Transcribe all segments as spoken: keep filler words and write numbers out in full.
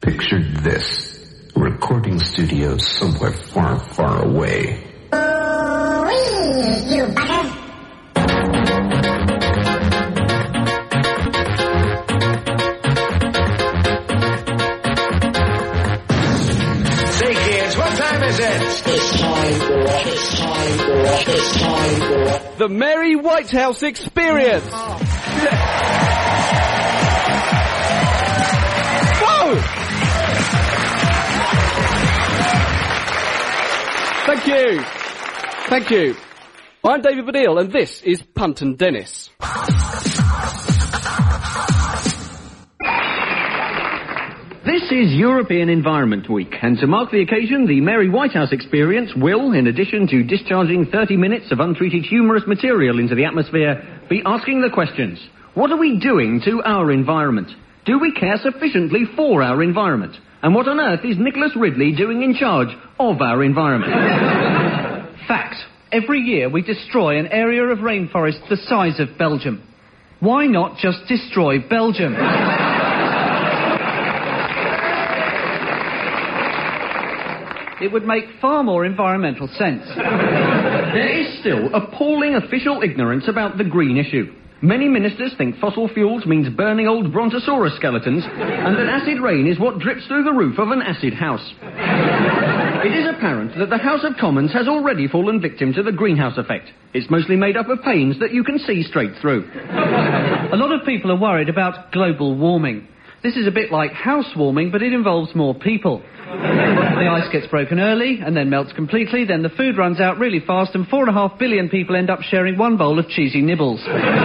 Picture this. A recording studio somewhere far, far away. Oh, you bugger. Say, kids, what time is it? It's time for, it's time for, it's time for... The Mary Whitehouse Experience! Whoa! Thank you. Thank you. I'm David Baddiel, and this is Punt and Dennis. This is European Environment Week, and to mark the occasion, the Mary Whitehouse Experience will, in addition to discharging thirty minutes of untreated humorous material into the atmosphere, be asking the questions. What are we doing to our environment? Do we care sufficiently for our environment? And what on earth is Nicholas Ridley doing in charge of our environment? Fact. Every year we destroy an area of rainforest the size of Belgium. Why not just destroy Belgium? It would make far more environmental sense. There is still appalling official ignorance about the green issue. Many ministers think fossil fuels means burning old brontosaurus skeletons, and that acid rain is what drips through the roof of an acid house. It is apparent that the House of Commons has already fallen victim to the greenhouse effect. It's mostly made up of panes that you can see straight through. A lot of people are worried about global warming. This is a bit like housewarming, but it involves more people. The ice gets broken early, and then melts completely, then the food runs out really fast, and four and a half billion people end up sharing one bowl of cheesy nibbles.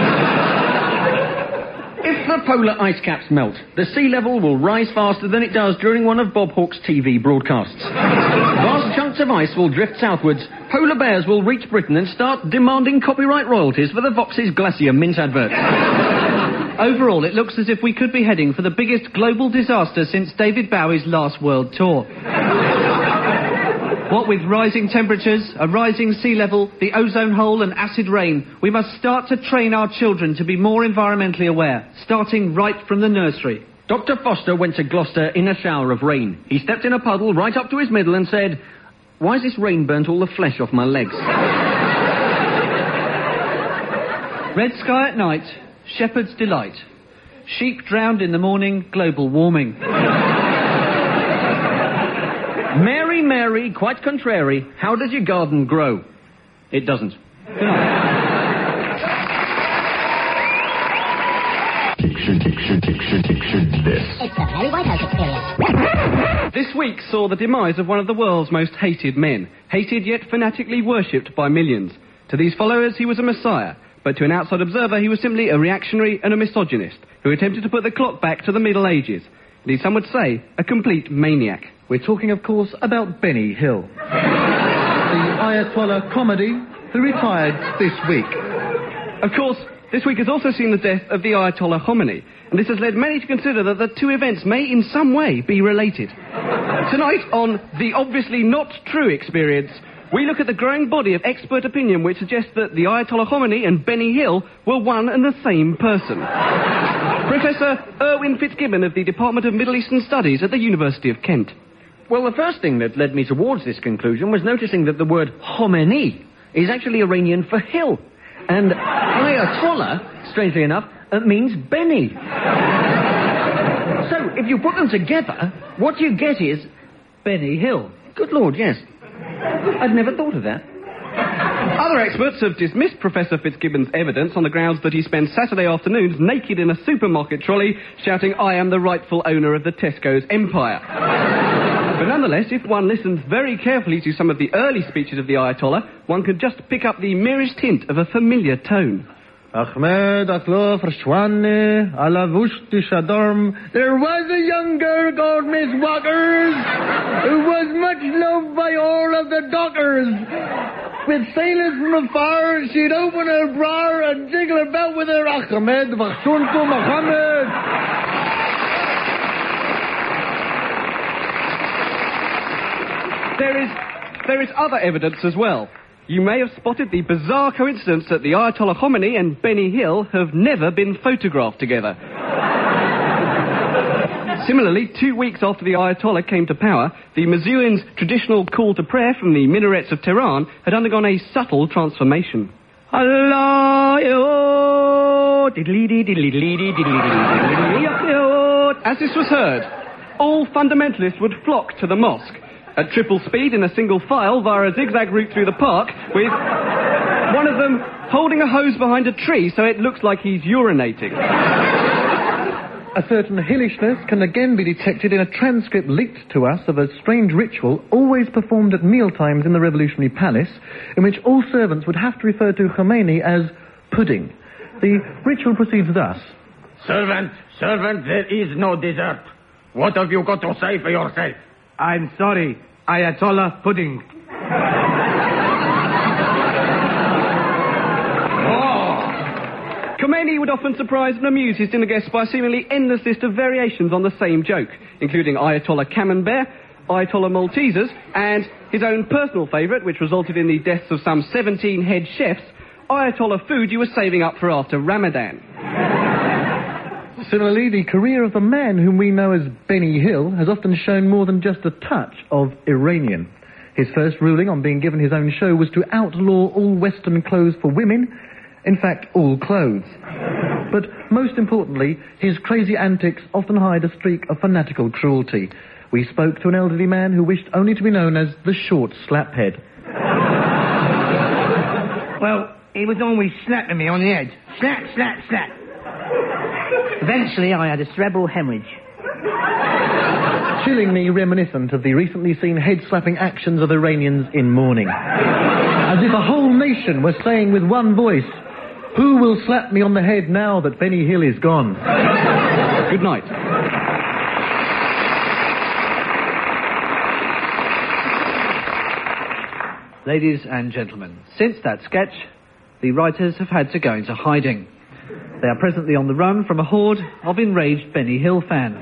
If the polar ice caps melt, the sea level will rise faster than it does during one of Bob Hawke's T V broadcasts. Vast chunks of ice will drift southwards, polar bears will reach Britain and start demanding copyright royalties for the Vox's Glacier mint advert. Overall, it looks as if we could be heading for the biggest global disaster since David Bowie's last world tour. What with rising temperatures, a rising sea level, the ozone hole and acid rain, we must start to train our children to be more environmentally aware, starting right from the nursery. Doctor Foster went to Gloucester in a shower of rain. He stepped in a puddle right up to his middle and said, "Why has this rain burnt all the flesh off my legs?" Red sky at night, shepherd's delight. Sheep drowned in the morning, global warming. Mary, Mary, quite contrary, how does your garden grow? It doesn't. Picture, picture, picture, picture this. It's the Mary Whitehouse Experience. This week saw the demise of one of the world's most hated men, hated yet fanatically worshipped by millions. To these followers, he was a messiah, but to an outside observer, he was simply a reactionary and a misogynist who attempted to put the clock back to the Middle Ages. Indeed, some would say, a complete maniac. We're talking, of course, about Benny Hill, the Ayatollah comedy who retired this week. Of course, this week has also seen the death of the Ayatollah Khomeini, and this has led many to consider that the two events may in some way be related. Tonight, on The Obviously Not True Experience, we look at the growing body of expert opinion which suggests that the Ayatollah Khomeini and Benny Hill were one and the same person. Professor Erwin Fitzgibbon of the Department of Middle Eastern Studies at the University of Kent. Well, the first thing that led me towards this conclusion was noticing that the word Khomeini is actually Iranian for hill. And Ayatollah, strangely enough, uh, means Benny. So, if you put them together, what you get is Benny Hill. Good Lord, yes. I'd never thought of that. Other experts have dismissed Professor Fitzgibbon's evidence on the grounds that he spends Saturday afternoons naked in a supermarket trolley shouting, "I am the rightful owner of the Tesco's empire." But nonetheless, if one listens very carefully to some of the early speeches of the Ayatollah, one could just pick up the merest hint of a familiar tone. Ahmed Atlo Verschwanne, ala Vushti Shadarm. There was a young girl called Miss Walkers, who was much loved by all of the dockers. With sailors from afar, she'd open her bra and jiggle her belt with her. Ahmed Verschwanne Mohammed. There is, there is other evidence as well. You may have spotted the bizarre coincidence that the Ayatollah Khomeini and Benny Hill have never been photographed together. Similarly, two weeks after the Ayatollah came to power, the Mizzouin's traditional call to prayer from the minarets of Tehran had undergone a subtle transformation. Allah, As this was heard, all fundamentalists would flock to the mosque at triple speed in a single file via a zigzag route through the park, with one of them holding a hose behind a tree so it looks like he's urinating. A certain hillishness can again be detected in a transcript leaked to us of a strange ritual always performed at mealtimes in the Revolutionary Palace, in which all servants would have to refer to Khomeini as pudding. The ritual proceeds thus. Servant, servant, there is no dessert. What have you got to say for yourself? I'm sorry, Ayatollah Pudding. Khomeini would often surprise and amuse his dinner guests by a seemingly endless list of variations on the same joke, including Ayatollah Camembert, Ayatollah Maltesers, and his own personal favourite, which resulted in the deaths of some seventeen head chefs, Ayatollah food you were saving up for after Ramadan. Similarly, the career of the man whom we know as Benny Hill has often shown more than just a touch of Iranian. His first ruling on being given his own show was to outlaw all Western clothes for women, in fact, all clothes. But most importantly, his crazy antics often hide a streak of fanatical cruelty. We spoke to an elderly man who wished only to be known as the short slaphead. Well, he was always slapping me on the head. Slap, slap, slap. Eventually, I had a cerebral hemorrhage. Chillingly reminiscent of the recently seen head-slapping actions of Iranians in mourning. As if a whole nation was saying with one voice, "Who will slap me on the head now that Benny Hill is gone?" Good night. Ladies and gentlemen, since that sketch, the writers have had to go into hiding. They are presently on the run from a horde of enraged Benny Hill fans.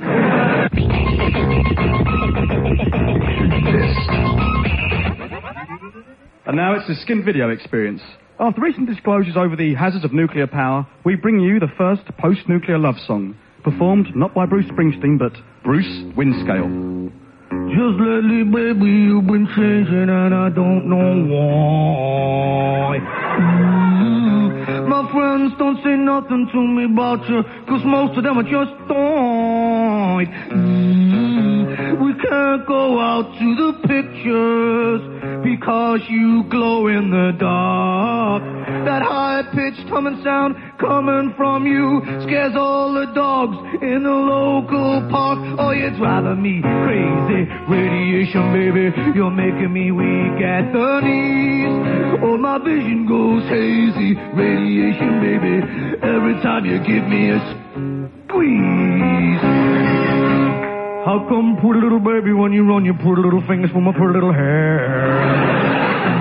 And now it's the Skin Video experience. After recent disclosures over the hazards of nuclear power, we bring you the first post-nuclear love song, performed not by Bruce Springsteen, but Bruce Windscale. Just lately, baby, you've been changing and I don't know why. Mm, my friends don't say nothing to me about you, cause most of them are just died. Mm, we can't go out to the pictures because you glow in the dark. That high-pitched humming sound coming from you scares all the dogs in the local park. Oh, you're driving me crazy. Radiation, baby, you're making me weak at the knees. Oh, my vision goes hazy. Radiation, baby, every time you give me a squeeze. How come, pretty little baby, when you run your pretty little fingers for my pretty little hair?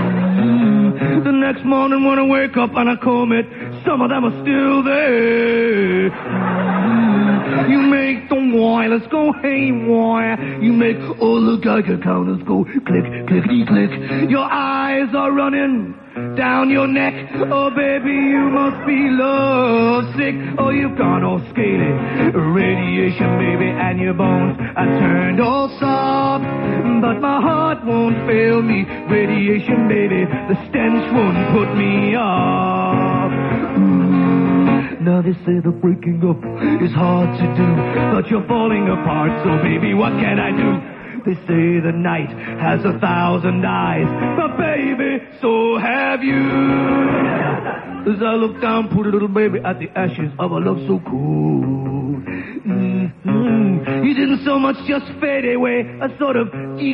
Mm, the next morning when I wake up and I comb it, some of them are still there. Mm, you make the wireless go haywire. You make all the Geiger counters go click, clickety, click. Your eyes are running down your neck. Oh, baby, you must be lovesick. Oh, you've gone all scaly. Radiation, baby, and your bones are turned all soft. But my heart won't fail me. Radiation, baby, the stench won't put me off. Mm. Now they say the breaking up is hard to do, but you're falling apart, so baby, what can I do? They say the night has a thousand eyes, but baby, so have you. As I look down, pretty little baby, at the ashes of a love so cool. Mm-hmm. You didn't so much just fade away, a sort of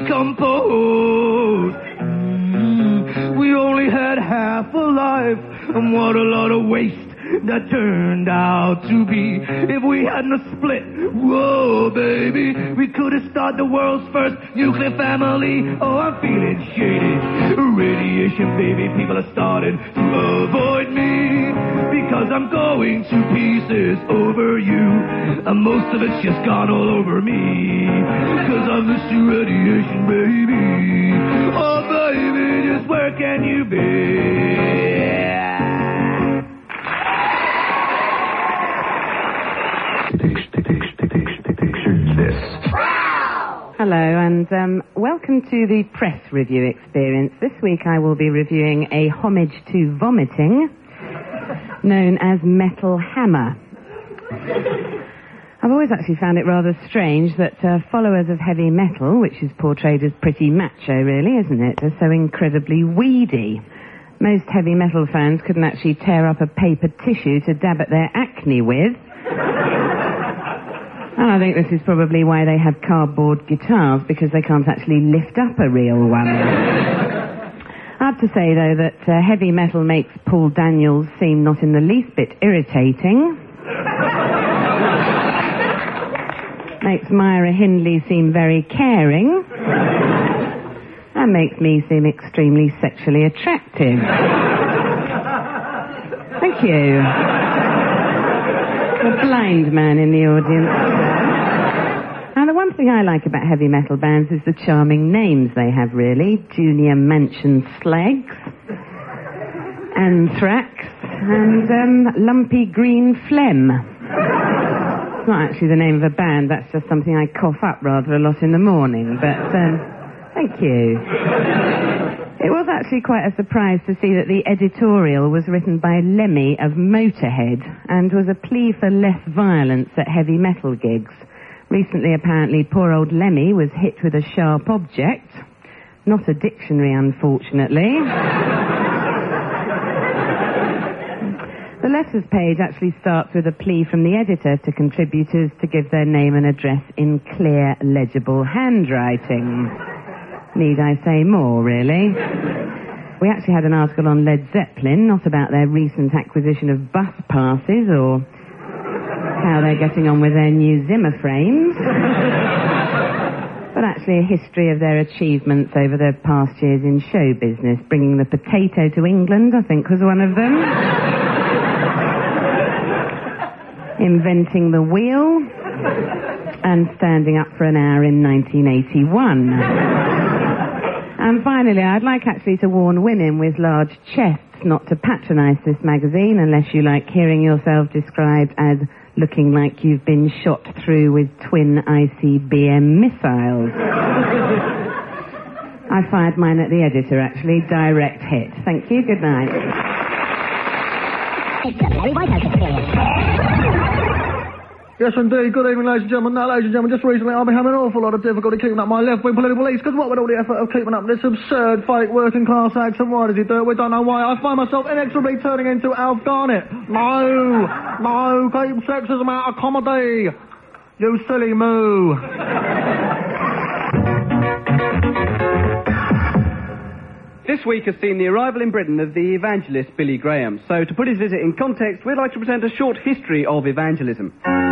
decompose. Mm-hmm. We only had half a life, and what a lot of waste that turned out to be. If we hadn't split, whoa, baby, we could have started the world's first nuclear family. Oh, I'm feeling shady. Radiation, baby, people are starting to avoid me because I'm going to pieces over you, and most of it's just gone all over me because I miss you, radiation, baby. Oh, baby, just where can you be? Picture this. Hello, and um, welcome to the press review experience. This week I will be reviewing a homage to vomiting, known as Metal Hammer. I've always actually found it rather strange that uh, followers of heavy metal, which is portrayed as pretty macho, really, isn't it, are so incredibly weedy. Most heavy metal fans couldn't actually tear up a paper tissue to dab at their acne with. And I think this is probably why they have cardboard guitars, because they can't actually lift up a real one. I have to say, though, that uh, heavy metal makes Paul Daniels seem not in the least bit irritating. Makes Myra Hindley seem very caring. And makes me seem extremely sexually attractive. Thank you. A blind man in the audience. Now, the one thing I like about heavy metal bands is the charming names they have, really. Junior Mansion Slags, Anthrax, and um, Lumpy Green Phlegm. It's not actually the name of a band, that's just something I cough up rather a lot in the morning, but um, thank you. It was actually quite a surprise to see that the editorial was written by Lemmy of Motorhead and was a plea for less violence at heavy metal gigs. Recently, apparently, poor old Lemmy was hit with a sharp object. Not a dictionary, unfortunately. The letters page actually starts with a plea from the editor to contributors to give their name and address in clear, legible handwriting. Need I say more, really? We actually had an article on Led Zeppelin, not about their recent acquisition of bus passes or how they're getting on with their new Zimmer frames, but actually a history of their achievements over the past years in show business. Bringing the potato to England, I think, was one of them. Inventing the wheel, and standing up for an hour in nineteen eighty-one. And finally, I'd like actually to warn women with large chests not to patronise this magazine unless you like hearing yourself described as looking like you've been shot through with twin I C B M missiles. I fired mine at the editor, actually. Direct hit. Thank you. Good night. It's the Mary Whitehouse Experience. Yes, indeed. Good evening, ladies and gentlemen. Now, ladies and gentlemen, just recently I've been having an awful lot of difficulty keeping up my left-wing political beliefs, because what with all the effort of keeping up this absurd, fake working-class accent, why does he do it? We don't know why. I find myself inexorably turning into Alf Garnett. No, no, keep sexism out of comedy. You silly moo. This week has seen the arrival in Britain of the evangelist Billy Graham. So, to put his visit in context, we'd like to present a short history of evangelism.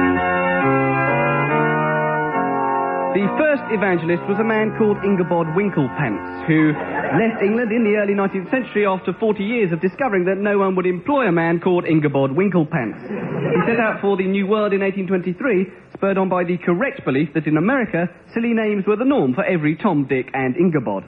The first evangelist was a man called Ingeborg Winklepants, who left England in the early nineteenth century after forty years of discovering that no one would employ a man called Ingeborg Winklepants. He set out for the New World in eighteen twenty-three, spurred on by the correct belief that in America, silly names were the norm for every Tom, Dick and Ingeborg.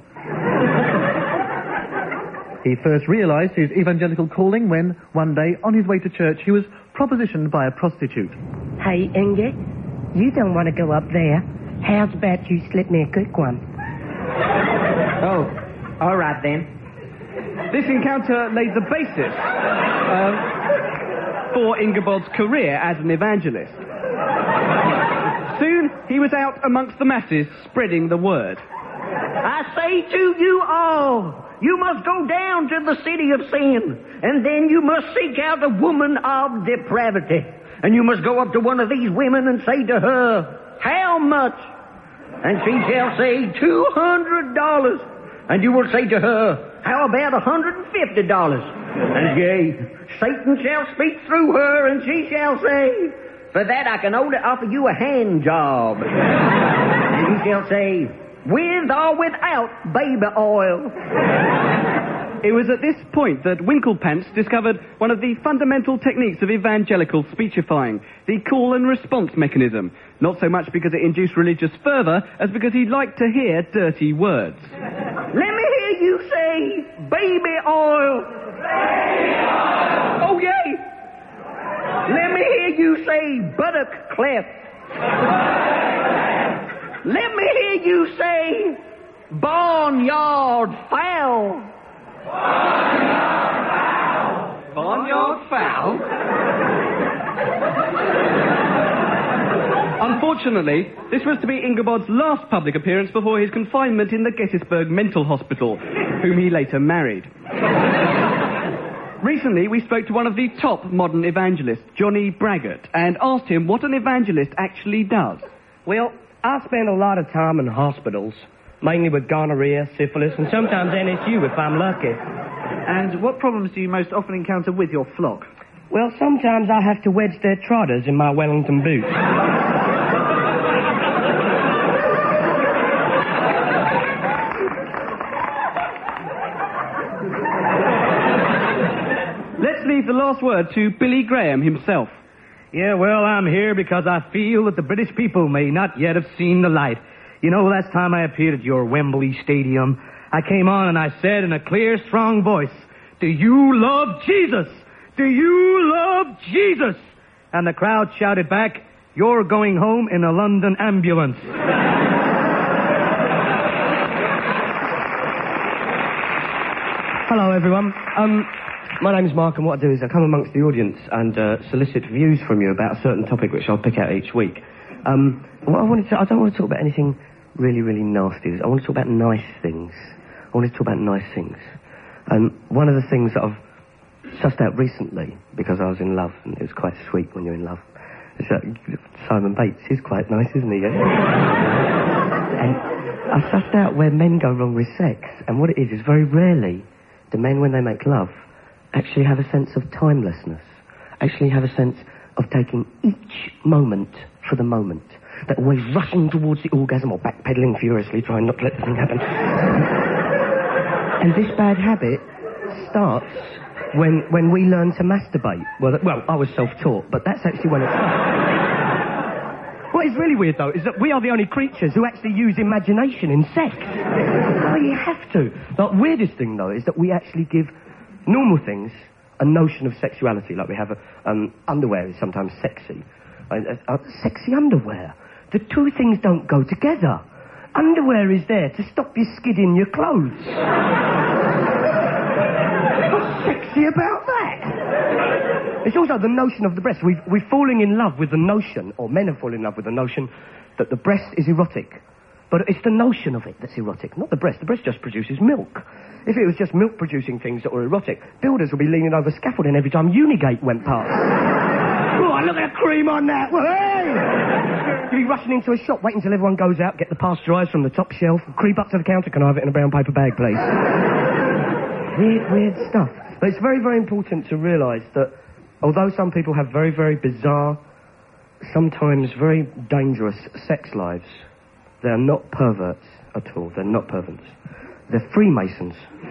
He first realised his evangelical calling when, one day, on his way to church, he was propositioned by a prostitute. Hey, Inge, you don't want to go up there. How's about you slip me a quick one? Oh, all right then. This encounter laid the basis um, for Ingeborg's career as an evangelist. Soon, he was out amongst the masses, spreading the word. I say to you all, you must go down to the city of sin, and then you must seek out a woman of depravity. And you must go up to one of these women and say to her, how much? And she shall say, two hundred dollars. And you will say to her, how about one hundred fifty dollars? And yea, Satan shall speak through her, and she shall say, for that I can only offer you a hand job. And you shall say, with or without baby oil. It was at this point that Winklepants discovered one of the fundamental techniques of evangelical speechifying, the call and response mechanism. Not so much because it induced religious fervour, as because he liked to hear dirty words. Let me hear you say, baby oil. Baby oil. Oh, yay. Let me hear you say, buttock cleft. Let me hear you say, barnyard fowl. Barnyard fowl? Unfortunately, this was to be Ingobard's last public appearance before his confinement in the Gettysburg Mental Hospital, whom he later married. Recently, we spoke to one of the top modern evangelists, Johnny Braggart, and asked him what an evangelist actually does. Well, I spend a lot of time in hospitals, mainly with gonorrhea, syphilis, and sometimes N S U if I'm lucky. And what problems do you most often encounter with your flock? Well, sometimes I have to wedge their trotters in my Wellington boots. Let's leave the last word to Billy Graham himself. Yeah, well, I'm here because I feel that the British people may not yet have seen the light. You know, last time I appeared at your Wembley Stadium, I came on and I said in a clear, strong voice, "Do you love Jesus? Do you love Jesus?" And the crowd shouted back, "You're going home in a London ambulance." Hello, everyone. Um, my name's Mark, and what I do is I come amongst the audience and uh, solicit views from you about a certain topic, which I'll pick out each week. Um, what I wanted to, I don't want to talk about anything really, really nasty. I want to talk about nice things. I want to talk about nice things. And one of the things that I've sussed out recently, because I was in love, and it was quite sweet when you're in love, is that Simon Bates is quite nice, isn't he? And I sussed out where men go wrong with sex, and what it is is very rarely do men, when they make love, actually have a sense of timelessness, actually have a sense of taking each moment for the moment. They're always rushing towards the orgasm or backpedaling furiously, trying not to let the thing happen. And this bad habit starts when when we learn to masturbate. Well, that, well, I was self-taught, but that's actually when it starts. What is really weird, though, is that we are the only creatures who actually use imagination in sex. Well, you have to. The weirdest thing, though, is that we actually give normal things a notion of sexuality. Like we have a, um, underwear is sometimes sexy. Uh, uh, sexy underwear. The two things don't go together. Underwear is there to stop you skidding your clothes. What's sexy about that? It's also the notion of the breast. We've, we're falling in love with the notion, or men are falling in love with the notion, that the breast is erotic. But it's the notion of it that's erotic, not the breast. The breast just produces milk. If it was just milk-producing things that were erotic, builders would be leaning over scaffolding every time Unigate went past. Oh, look at the cream on that! Well, hey! You'd be rushing into a shop, waiting until everyone goes out, get the pasteurised from the top shelf, creep up to the counter, can I have it in a brown paper bag, please? Weird, weird stuff. But it's very, very important to realise that although some people have very, very bizarre, sometimes very dangerous sex lives, they're not perverts at all. They're not perverts. They're Freemasons.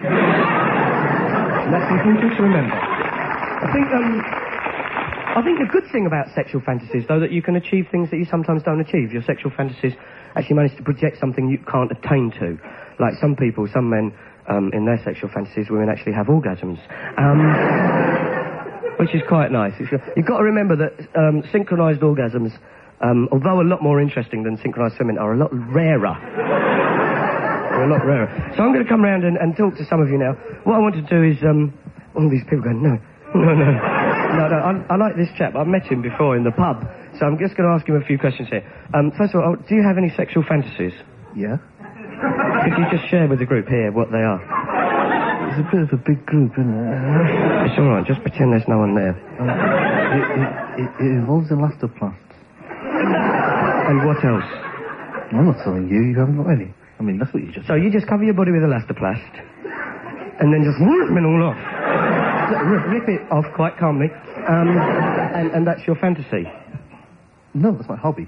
And that's important to remember. I think, um... I think a good thing about sexual fantasies, though, that you can achieve things that you sometimes don't achieve. Your sexual fantasies actually manage to project something you can't attain to. Like some people, some men, um, in their sexual fantasies, women actually have orgasms. Um, which is quite nice. It's, you've got to remember that um, synchronised orgasms, um, although a lot more interesting than synchronised swimming, are a lot rarer. They're a lot rarer. So I'm going to come round and, and talk to some of you now. What I want to do is, um, all these people going, no, no, no. No, no, I, I like this chap. I've met him before in the pub, so I'm just going to ask him a few questions here. Um, first of all, do you have any sexual fantasies? Yeah. Could you just share with the group here what they are? It's a bit of a big group, isn't it? It's all right. Just pretend there's no one there. Um, it, it, it, it involves elastoplasts. And what else? I'm not telling you. You haven't got any. I mean, that's what you just... So you just cover your body with elastoplast, and then just rip it all off. Rip, rip it off quite calmly. Um, and, and that's your fantasy? No, that's my hobby.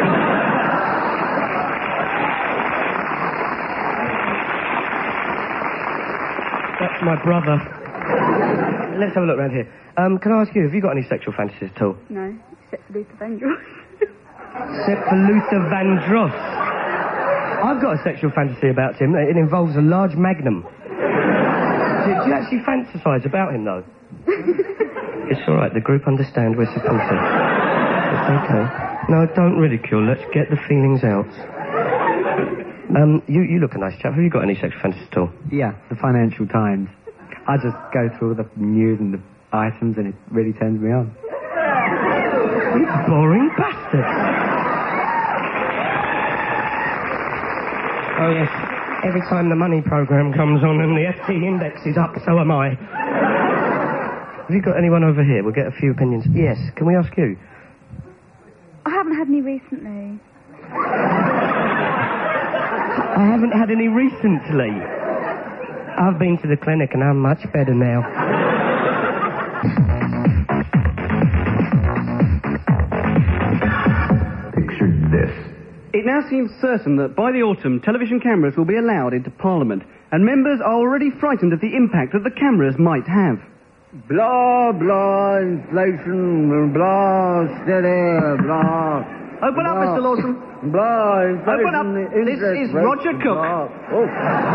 That's my brother. Let's have a look around here. Um, can I ask you, have you got any sexual fantasies at all? No, except for Luther Vandross. Except for Luther Vandross. I've got a sexual fantasy about him. It involves a large magnum. Do you actually fantasise about him, though? It's all right. The group understand we're supportive. It's okay. No, don't ridicule. Let's get the feelings out. Um, you, you look a nice chap. Have you got any sexual fantasies at all? Yeah, the Financial Times. I just go through all the news and the items and it really turns me on. You boring bastard. Oh, yes. Every time the money programme comes on and the F T index is up, so am I. Have you got anyone over here? We'll get a few opinions. Yes, can we ask you? I haven't had any recently. I haven't had any recently. I've been to the clinic and I'm much better now. Picture this. It now seems certain that by the autumn, television cameras will be allowed into Parliament, and members are already frightened of the impact that the cameras might have. Blah, blah, inflation, blah, steady, blah. Open up, Mister Lawson. Blah, inflation. Open up. This is Roger Cook. Oh.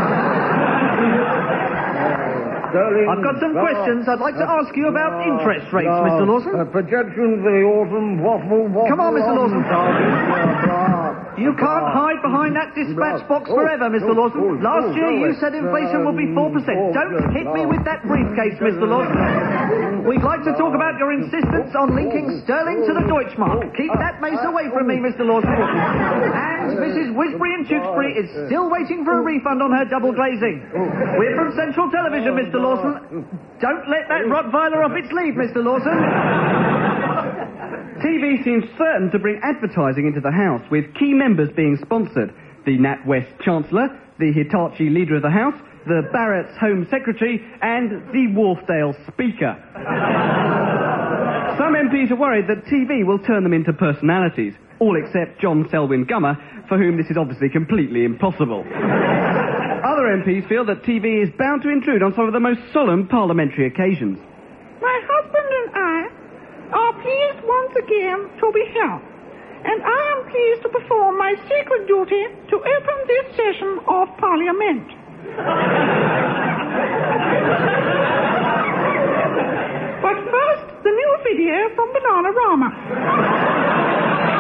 I've got some questions I'd like to ask you about interest rates, Mister Lawson. Uh, projections for the autumn, waffle, waffle. Come on, Mister Lawson. Blah. You can't hide behind that dispatch box forever, Mister Lawson. Last year you said inflation will be four percent. Don't hit me with that briefcase, Mister Lawson. We'd like to talk about your insistence on linking sterling to the Deutschmark. Keep that mace away from me, Mister Lawson. And Missus Wisbury and Tewkesbury is still waiting for a refund on her double glazing. We're from Central Television, Mister Lawson. Don't let that Rottweiler off its lead, Mister Lawson. T V seems certain to bring advertising into the House, with key members being sponsored. The NatWest Chancellor, the Hitachi Leader of the House, the Barrett's Home Secretary, and the Wharfdale Speaker. Some M Ps are worried that T V will turn them into personalities, all except John Selwyn Gummer, for whom this is obviously completely impossible. Other M Ps feel that T V is bound to intrude on some of the most solemn parliamentary occasions. My husband and I are pleased once again to be here, and I am pleased to perform my sacred duty to open this session of Parliament. But first, the new video from Bananarama.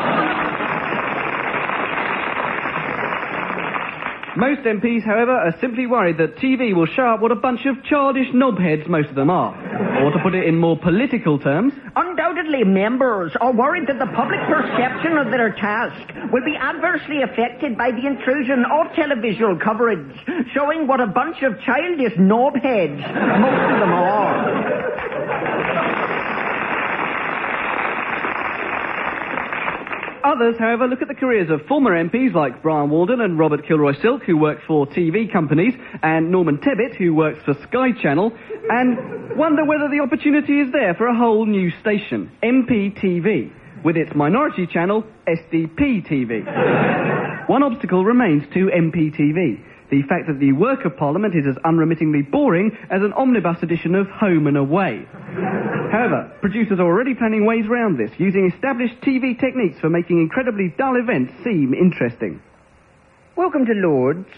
Most M Ps, however, are simply worried that T V will show up what a bunch of childish knobheads most of them are. Or to put it in more political terms... Undoubtedly, members are worried that the public perception of their task will be adversely affected by the intrusion of televisual coverage, showing what a bunch of childish knobheads most of them are. Others, however, look at the careers of former M Ps like Brian Walden and Robert Kilroy-Silk, who worked for T V companies, and Norman Tebbit, who works for Sky Channel, and wonder whether the opportunity is there for a whole new station, M P T V, with its minority channel, S D P T V. One obstacle remains to M P T V. The fact that the work of Parliament is as unremittingly boring as an omnibus edition of Home and Away. However, producers are already planning ways round this, using established T V techniques for making incredibly dull events seem interesting. Welcome to Lords.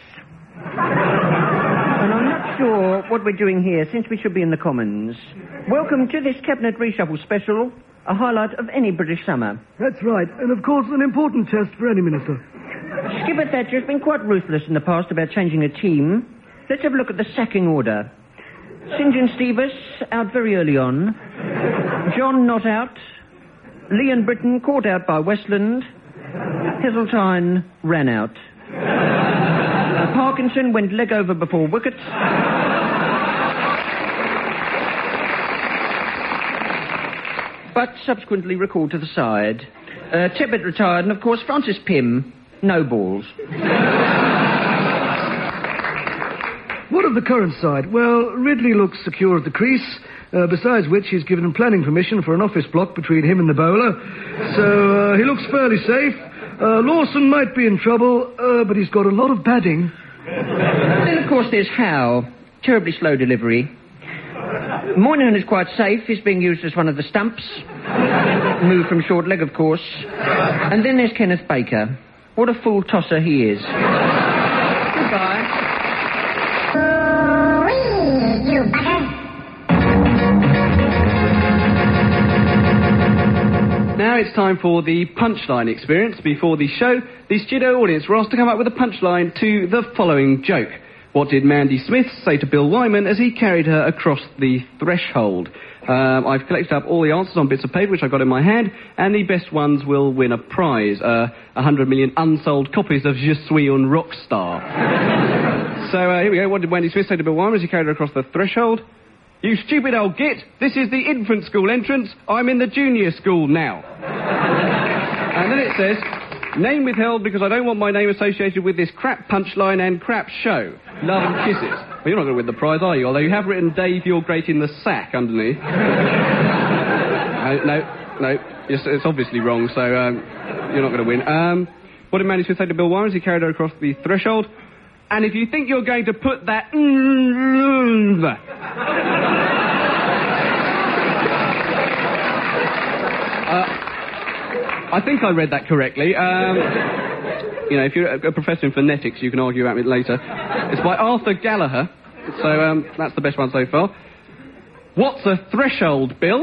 And I'm not sure what we're doing here, since we should be in the Commons. Welcome to this Cabinet Reshuffle special, a highlight of any British summer. That's right, and of course an important test for any minister. Skipper Thatcher has been quite ruthless in the past about changing a team. Let's have a look at the sacking order. Saint John Stevens out very early on. John not out. Leon Britton caught out by Westland. Heseltine ran out. Uh, Parkinson went leg over before wickets. But subsequently recalled to the side. Uh, Tebbit retired, and of course Francis Pym, no balls. What of the current side? Well, Ridley looks secure at the crease, uh, besides which he's given him planning permission for an office block between him and the bowler. So uh, he looks fairly safe. Uh, Lawson might be in trouble, uh, but he's got a lot of padding. Then, of course, there's Howe. Terribly slow delivery. Moynihan is quite safe. He's being used as one of the stumps. Move from short leg, of course. And then there's Kenneth Baker. What a fool tosser he is. Goodbye. You bugger. Now, it's time for the punchline experience. Before the show, the studio audience were asked to come up with a punchline to the following joke. What did Mandy Smith say to Bill Wyman as he carried her across the threshold? Um, I've collected up all the answers on bits of paper, which I've got in my hand, and the best ones will win a prize. Uh, a hundred million unsold copies of Je suis un rock star. So, uh, here we go. What did Mandy Smith say to Bill Wyman as he carried her across the threshold? You stupid old git, this is the infant school entrance. I'm in the junior school now. And then it says, name withheld because I don't want my name associated with this crap punchline and crap show. Love and kisses. Well, you're not going to win the prize, are you? Although you have written Dave, you're great in the sack underneath. uh, no, no, it's, it's obviously wrong, so um, you're not going to win. Um, what did Mandy Smith say to Bill Wyman as he carried her across the threshold? And if you think you're going to put that... uh, I think I read that correctly. Um, you know, if you're a professor in phonetics, you can argue about it later. It's by Arthur Gallagher, so um, that's the best one so far. What's a threshold, Bill?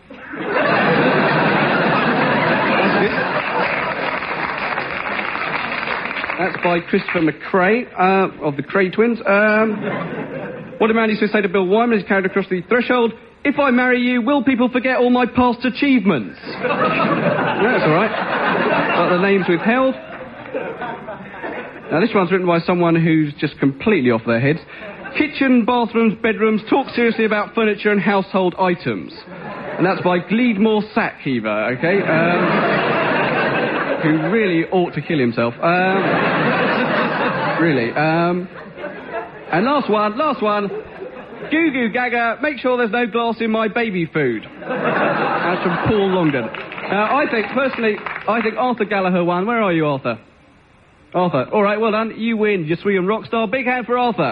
That's by Christopher McCrae, uh, of the Cray twins. Um, what did Mandy Smith say to Bill Wyman as he carried across the threshold? If I marry you, will people forget all my past achievements? No, that's all right. But the name's withheld. Now, this one's written by someone who's just completely off their heads. Kitchen, bathrooms, bedrooms, talk seriously about furniture and household items. And that's by Gleedmore Sackheaver, okay? Um, who really ought to kill himself. Um, really. Um, and last one, last one. Goo Goo Gaga, make sure there's no glass in my baby food. That's from Paul Longden. Now, I think, personally, I think Arthur Gallagher won. Where are you, Arthur? Arthur. All right, well done. You win. Je suis un rockstar. Big hand for Arthur.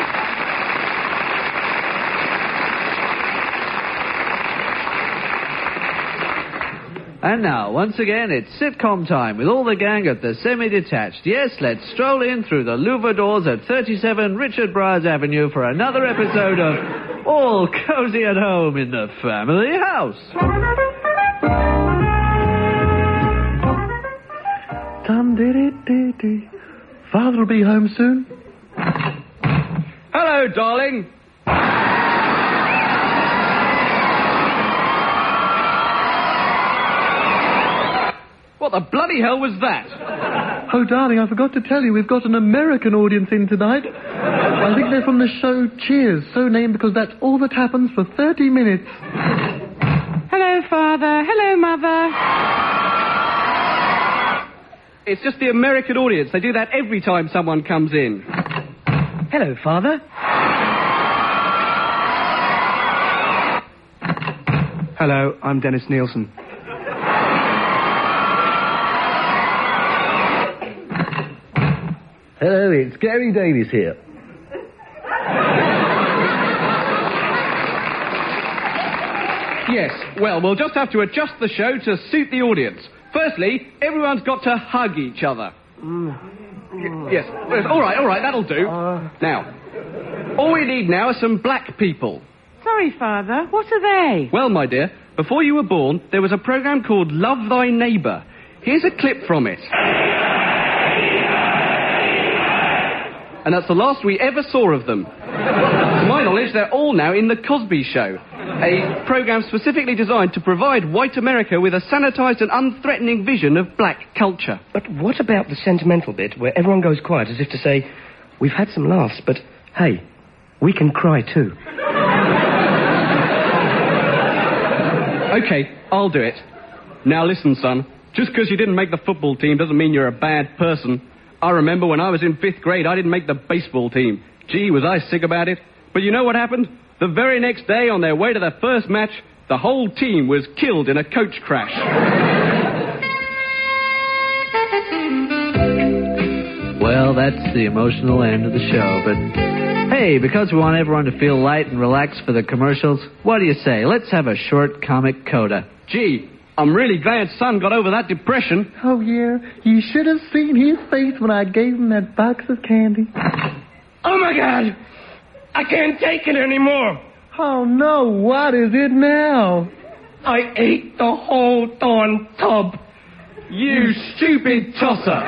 And now, once again, it's sitcom time with all the gang at the Semi-Detached. Yes, let's stroll in through the louver doors at thirty-seven Richard Briers Avenue for another episode of All Cozy at Home in the Family House. Dum diddy dee dee. Father'll be home soon. Hello, darling. What the bloody hell was that? Oh, darling, I forgot to tell you, we've got an American audience in tonight. I think they're from the show Cheers, so named because that's all that happens for thirty minutes. Hello, Father. Hello, Mother. It's just the American audience. They do that every time someone comes in. Hello, Father. Hello, I'm Dennis Nielsen. Hello, it's Gary Davies here. Yes, well, we'll just have to adjust the show to suit the audience. Firstly, everyone's got to hug each other. Y- yes, all right, all right, that'll do. Now, all we need now are some black people. Sorry, Father. What are they? Well, my dear, before you were born, there was a programme called Love Thy Neighbour. Here's a clip from it. And that's the last we ever saw of them. To my knowledge, they're all now in The Cosby Show, a programme specifically designed to provide white America with a sanitised and unthreatening vision of black culture. But what about the sentimental bit where everyone goes quiet as if to say, we've had some laughs, but hey, we can cry too. OK, I'll do it. Now listen, son, just because you didn't make the football team doesn't mean you're a bad person. I remember when I was in fifth grade, I didn't make the baseball team. Gee, was I sick about it. But you know what happened? The very next day, on their way to their first match, the whole team was killed in a coach crash. Well, that's the emotional end of the show, but hey, because we want everyone to feel light and relaxed for the commercials, what do you say? Let's have a short comic coda. Gee, I'm really glad Son got over that depression. Oh, yeah. You should have seen his face when I gave him that box of candy. Oh, my God! I can't take it anymore. Oh, no. What is it now? I ate the whole darn tub. You stupid tosser.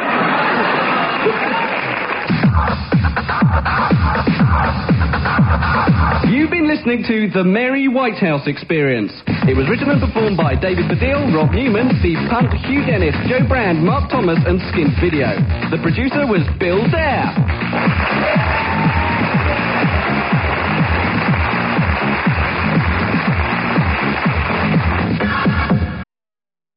You've been listening to The Mary Whitehouse Experience. It was written and performed by David Baddiel, Rob Newman, Steve Punt, Hugh Dennis, Joe Brand, Mark Thomas and Skint Video. The producer was Bill Dare.